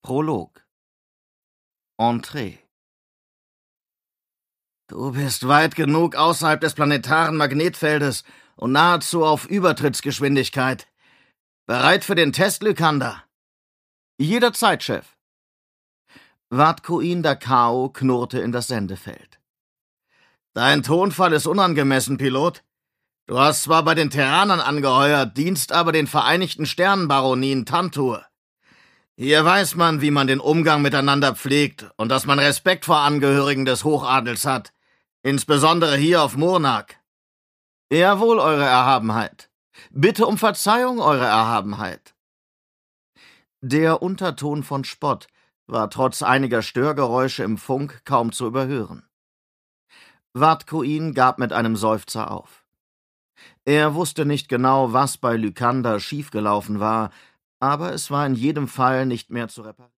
Prolog. Entree. »Du bist weit genug außerhalb des planetaren Magnetfeldes und nahezu auf Übertrittsgeschwindigkeit. Bereit für den Test, Lykander?« »Jederzeit, Chef.« Vatkoin Dakao knurrte in das Sendefeld. »Dein Tonfall ist unangemessen, Pilot. Du hast zwar bei den Terranern angeheuert, dienst aber den Vereinigten Sternenbaronien Tantur. Hier weiß man, wie man den Umgang miteinander pflegt und dass man Respekt vor Angehörigen des Hochadels hat, insbesondere hier auf Murnak.« »Jawohl, Eure Erhabenheit. Bitte um Verzeihung, Eure Erhabenheit.« Der Unterton von Spott war trotz einiger Störgeräusche im Funk kaum zu überhören. Vatkoin gab mit einem Seufzer auf. Er wusste nicht genau, was bei Lykander schiefgelaufen war, aber es war in jedem Fall nicht mehr zu reparieren.